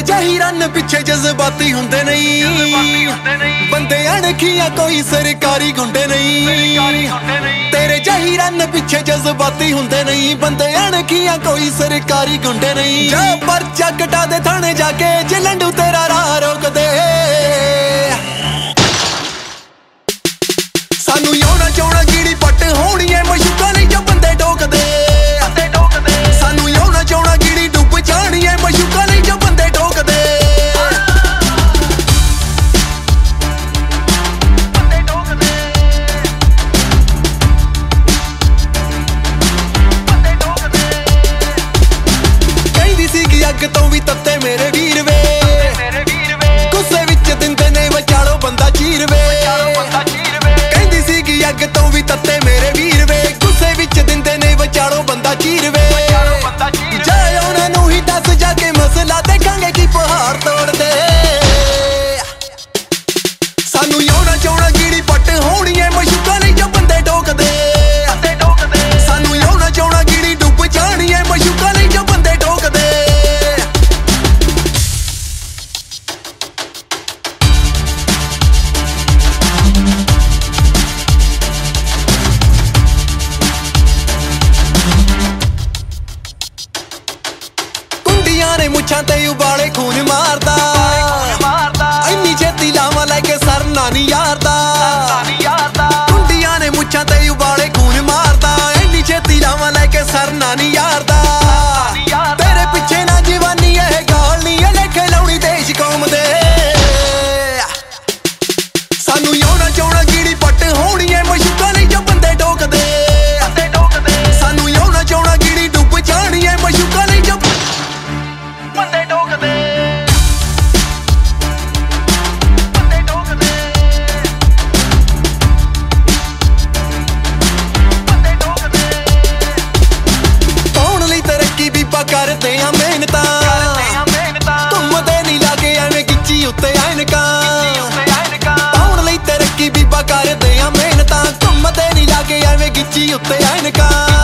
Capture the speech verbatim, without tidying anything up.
ਤੇਰੇ ਜਿਹੀ ਰਨ ਪਿੱਛੇ ਜਜ਼ਬਾਤੀ ਹੁੰਦੇ ਨਹੀਂ, ਬੰਦੇ ਅਣਖੀਆਂ ਕੋਈ ਸਰਕਾਰੀ ਗੁੰਡੇ ਨਹੀਂ। ਤੇਰੇ ਜਿਹੀ ਰਨ ਪਿੱਛੇ ਜਜ਼ਬਾਤੀ ਹੁੰਦੇ ਨਹੀਂ, ਬੰਦੇ ਅਣਖੀਆਂ ਕੋਈ ਸਰਕਾਰੀ ਗੁੰਡੇ ਨਹੀਂ। ਜਾ ਪਰਚਾ ਕਟਾ ਦੇ ਥਾਣੇ ਜਾ ਕੇ, ਜੇ ਲੰਡੂ ਤੇਰਾ ਰਾਹ ਰੋਕਦੇ। ਸਾਨੂੰ ਯੋਨਾ ਚੋਣਾ ਗੀੜੀ ਪੱਟ ਹੋਣੀ ਐ ਮਸ਼ੂਕਾਂ ਲਈ ਜੋ ਬੰਦੇ ਟੋਕਦੇ। ਸਾਨੂੰ ਯੋਨਾ ਚੋਣਾ ਗੀੜੀ ਡੁੱਬ ਜਾਣੀ ਐ ਮਸ਼ੂਕਾਂ ਲਈ ਜੋ ਬੰਦੇ ਟੋਕਦੇ। ਕਹਿੰਦੀ ਸੀਗੀ ਅੱਗ ਤੋਂ ਵੀ ਤੱਤੇ ਮੇਰੇ ਵੀਰ ਵੇ, ਗੁੱਸੇ ਵਿੱਚ ਦਿੰਦੇ ਨੇ ਵਿਚਾਲੋ ਬੰਦਾ ਚੀਰ ਵੇ। ਕਹਿੰਦੀ ਸੀਗੀ ਅੱਗ ਤੋਂ ਵੀ ਤੱਤੇ ਮੇਰੇ ਵੀਰ ਵੇ, ਗੁੱਸੇ ਵਿੱਚ ਦਿੰਦੇ ਨੇ ਵਿਚਾਲੋ ਬੰਦਾ ਚੀਰ ਵੇ। ਜਾ ਉਹਨਾਂ ਨੂੰ ਹੀ ਦੱਸ ਜਾ ਕੇ ਮਸਲਾ ਦੇਖਾਂਗੇ ਕੀ ਪਹਾੜ ਤੋੜਦੇ। ਸਾਨੂੰ ਯੋਨਾ ਚੋਣਾ ਗੀੜੀ ਪੱਟ ਹੋਣੀ ਐ ਮਸ਼ੂਕਾਂ ਲਈ ਜੋ ਬੰਦੇ ਟੋਕਦੇ। ਸਾਨੂੰ ਯੋਨਾ ਚੋਣਾ ਗੀੜੀ ਡੁੱਬ ਜਾਣੀ ਐ ਮਸ਼ੂਕਾਂ ਲਈ ਜੋ ਬੰਦੇ ਟੋਕਦੇ। ਕੁੰਡੀਆਂ ਨੇ ਮੁੱਛਾਂ ਤੇ ਉਬਾਲੇ ਖੂਨ ਮਾਰਦਾ, ਇੰਨੀ ਛੇਤੀ ਲਾਵਾਂ ਲੈ ਕੇ ਸਰਨਾ ਨੀ ਯਾਰਦਾ। ਕੁੰਡੀਆਂ ਨੇ ਮੁੱਛਾਂ ਤੇ ਉਬਾਲੇ ਖੂਨ ਮਾਰਦਾ, ਇੰਨੀ ਛੇਤੀ ਲਾਵਾਂ ਲੈ ਕੇ ਸਰਨਾ ਨੀ ਯਾਰਦਾ। ਤੇਰੇ ਪਿੱਛੇ ਨਾ ਜਵਾਨੀ ਇਹ ਗਾਲ ਨੀ ਇਹ ਲੇਖੇ ਲਾਉਣੀ ਦੇਸ਼ ਕੌਮ ਦੇ। ਸਾਨੂੰ ਯੋਨਾ ਚੋਣਾ ਗੀੜੀ ਪੱਟ ਹੋਣੀ ਐ ਮਸ਼ੂਕਾਂ ਲਈ ਜੋ ਬੰਦੇ ਟੋਕਦੇ। ਸਾਨੂੰ ਯੋਨਾ ਚੋਣਾ ਗੀੜੀ ਡੁੱਬ ਜਾਣੀ ਐ ਮਸ਼ੂਕਾਂ ਲਈ ਜੋ ਬੰਦੇ ਟੋਕਦੇ। ਪਾਉਣ ਲਈ ਤਰੱਕੀ ਬੀਬਾ ਕਰਦੇ ਆ ਮਿਹਨਤਾਂ, ਘੁੰਮਦੇ ਨੀ ਲਾਗੇ ਐਵੇਂ ਗਿੱਚੀ ਉੱਤੇ ਐਨਕਾਂ। ਪਾਉਣ ਲਈ ਤਰੱਕੀ ਬੀਬਾ ਕਰਦੇ ਆ ਮਿਹਨਤਾਂ, ਘੁੰਮਦੇ ਨੀ ਲਾਗੇ ਐਵੇਂ ਗਿੱਚੀ ਉੱਤੇ ਐਨਕਾਂ।